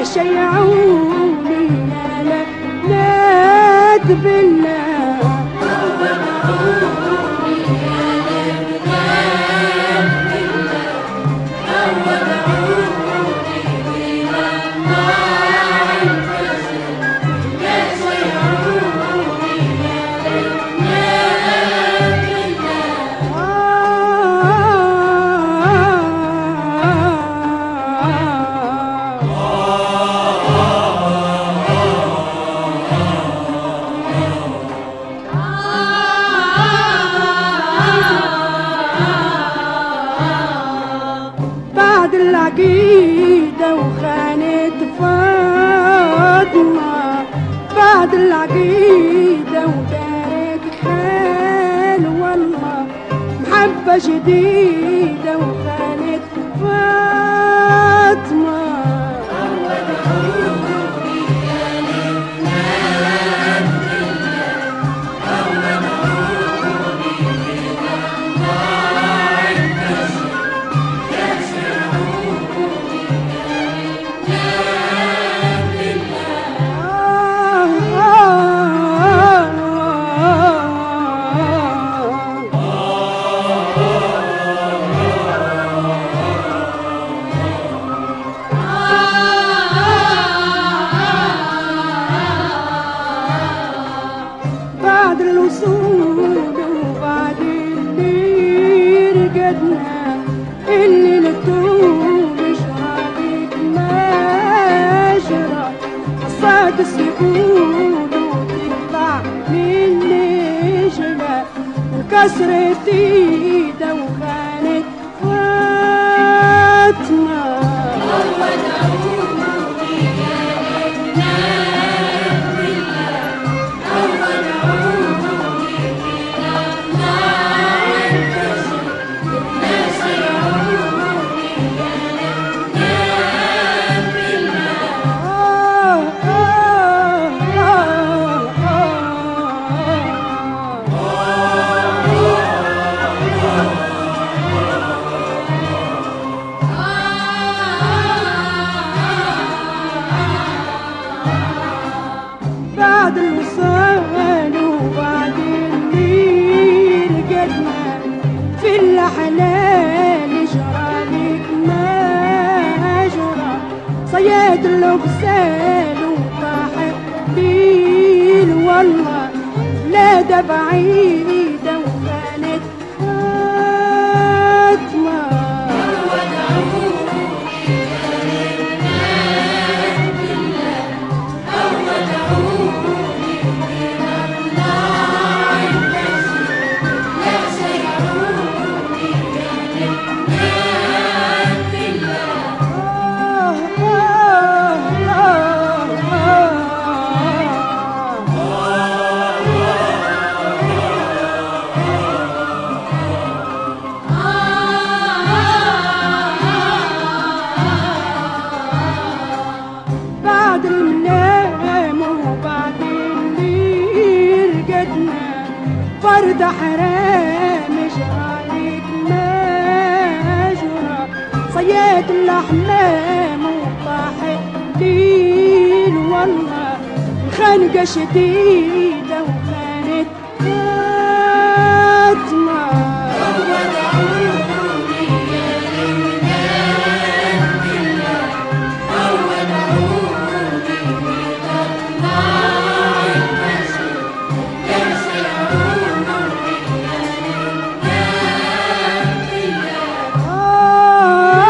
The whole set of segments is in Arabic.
شيعوني يا لاد بالله ودعوني يا لبنان بالله ودعوني إلى الله الفجر لا شيعوني يا لبنان بعد العقيدة وخانت فاطمة بعد العقيدة ودارك خال والله محبة جديدة وخانت فاطمة ودعوني يا لبنان بالله ودعوني إلى الله الفجر لا شيعوني يا لبنان بالله بعد الوصول وبعد اللي رقدنا اللي للطول شرابك ما جرى الصادس يقول وتطلع من نجلة وكسرت ايده وخانت فاطمة ودعوني يا لبنان بالله ودعوني إلى الله الفجر لا شيعوني يا لبنان بالله بعد الوصال وبعد اللي رقدنا في الحلال جرالك ما جرى صياد الغزال وطاح الليل والله ولادة بعيدة وكانت فاطمة ودعوني يا لبنان بالله ودعوني إلى الله الفجر لا شيعوني يا لبنان بالله بعد المنام وبعد اللي رقدنا فرد حرام جرالك ما جرى صياد الأحلام وطاح الليل والله الخنقة شديدة وكانت فاطمة ودعوني يا لبنان بالله ودعوني إلى الله الفجر لا شيعوني يا لبنان بالله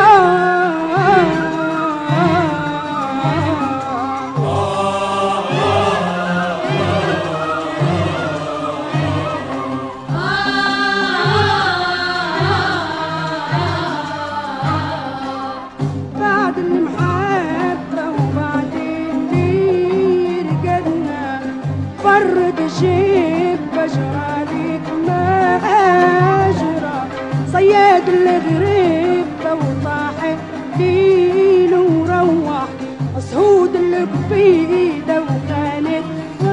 بعد المحبة وبعد اللي رقدنا فرد جيب جرالك ما أجرى صياد الغريبة وطاح ليل وروح صهود القبيلة وكانت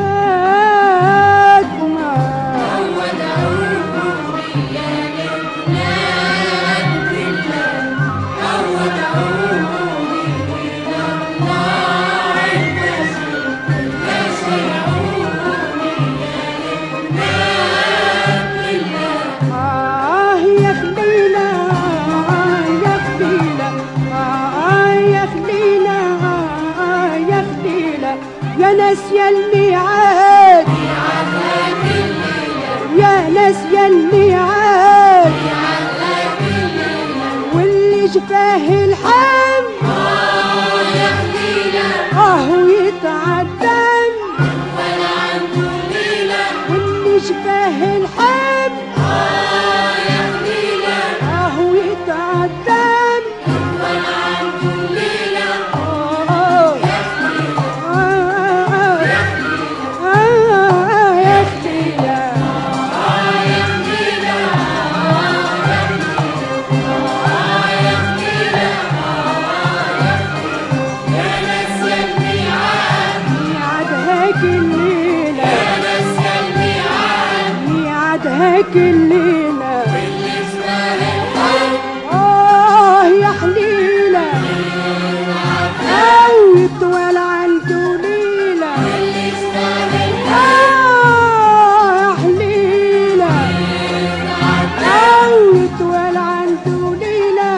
فاطمة ودعوني يا لبنان بالله ودعوني إلى الله الميعاد واللي شفاه الحم يتعدم واللي شفاه الحم يتعدم يا اختي هيك الليلة يا حليلة يطول عنده ليلة يا حليلة يطول عنده ليلة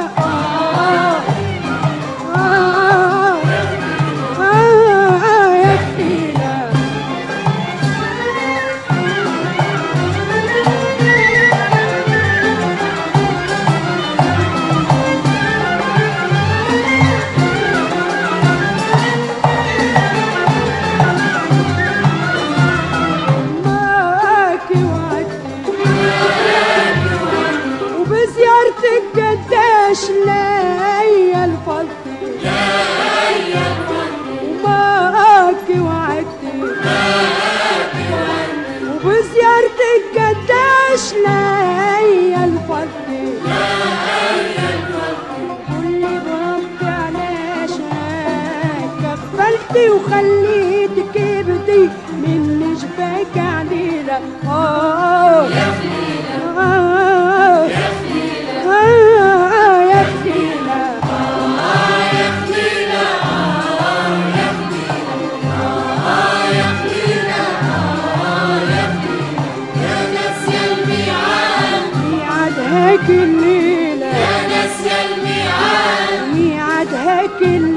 يا حليلة وبزيارتك قداش ليا الفضل وماك وعدتي وبزيارتك قداش ليا الفضل كل بربي علاش كفلتي وخليتك بدي من جباك عليلة يا هيك الليلة يا ناس يا الميعاد ميعاد هيك الليلة